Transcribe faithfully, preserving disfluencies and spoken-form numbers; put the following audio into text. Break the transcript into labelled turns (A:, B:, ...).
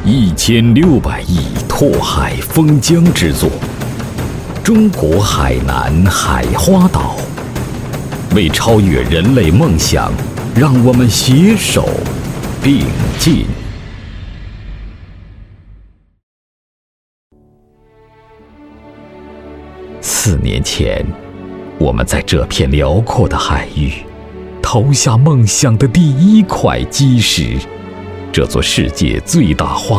A: 一千六百亿拓海封疆之作，中国海南海花岛。为超越人类梦想，让我们携手并进。四年前，我们在这片辽阔的海域投下梦想的第一块基石，这座世界最大花